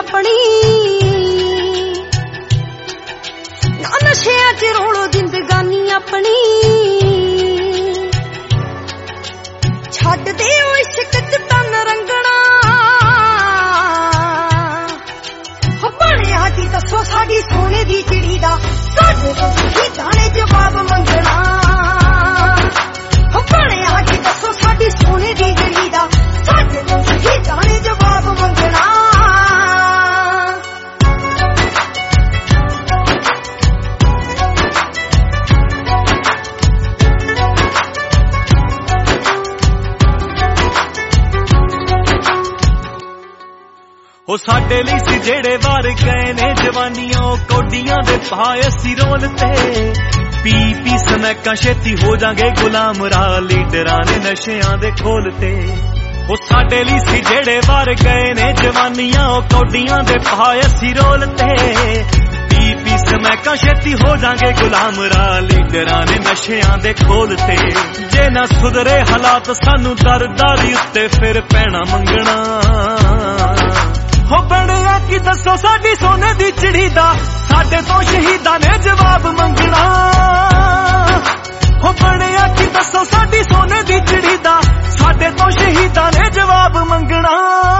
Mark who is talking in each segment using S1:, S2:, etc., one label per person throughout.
S1: अपनी ना नशियां च रोलो जिंदगानी अपनी छड्ड दे ओ इश्क च तन रंगना हो बणिया की दसो साडी सोने दी चिड़ी दा साडे तो शहीदां ने जवाब मंगना हो बणिया की दसो साडी सोने दी चिड़ी दा साडे तो शहीदां ने जवाब मंगना
S2: हो साडे लई सी जेड़े वार गए ने जवानियां कौडियां दे पाए असी रोलते पी पी समैका छेती हो जांगे गुलाम राह लीडरां ने नशियां दे खोलते हो साडे लई सी जेड़े वार गए ने जवानियां कौडियां दे पाए असी रोलते पी पी समैका छेती हो जांगे गुलाम राह लीडरां ने नशियां दे खोलते जे ना सुधरे हालात सानू दर दारी उत्ते फिर पैना मंगना हो बणिया की दसो साडी सोने दी चिड़ी दा साडे तो शहीदां ने जवाब मंगना हो बणिया की दसो साडी सोने दी चिड़ी दा साडे तो शहीदां ने जवाब मंगना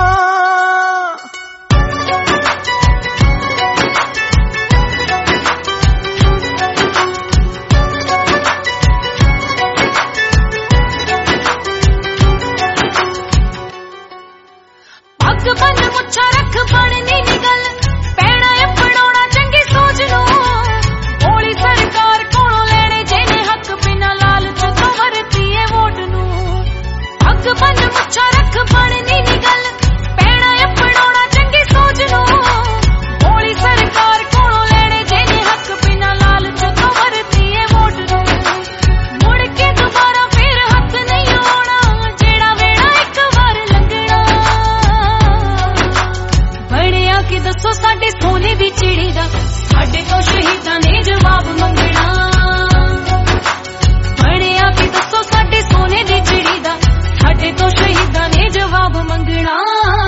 S1: बन मुच्छा रख बननी निगल पैना अपनाउणा चंगी सोच नो भोली सरकार कोलों लेने जेने हक बिना लालच तो वरती है वोट नू हक बन मुच्छा रख बननी निगल पैना अपनाउणा चंगी सोच नो भोली सरकार कोलों लेने जेने हक बिना लालच तो वरती है वोट नू मुड़ के दोबारा फिर हक नहीं आना जेड़ा वेड़ा एक बार लंघना कि दसो साडे सोने दी चिड़ी दा साडे तो शहीदां ने जवाब मंगना बणिया कि दसो साडे सोने दी चिड़ी दा साडे तो शहीदां ने जवाब मंगना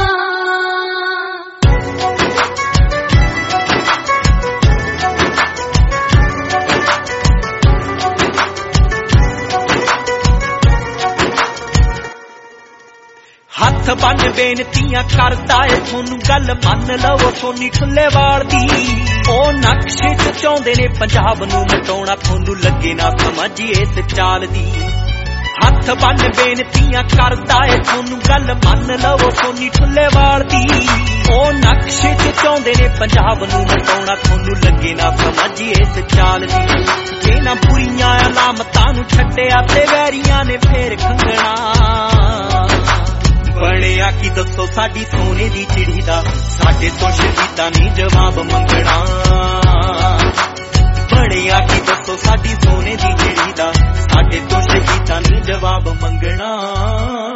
S2: हथ बन बेनतियां करदा ए थोनू गल मन लवो सोनी ठुल्लेवाल दी ओ नक्शे च चाहुंदे ने पंजाब नू मटाउणा थोनू लगे ना समझ इस चाल दी हथ बन बेनतियां करदा ए थोनू गल मन लवो सोनी ठुल्लेवाल दी ओ नक्शे च चाहुंदे ने पंजाब नू मटाउणा थोनू लगे ना समझ इस चाल दी जे ना बुरियां अलामतां नू छड्डिया ते वैरियां ने फेर खंगना बणिया की दसो साडी सोने दी चिड़ी दा साडे तो शहीदां ने जवाब मंगना बणिया की दसो साडी सोने दी चिड़ी दा साडे तो शहीदां ने जवाब मंगना।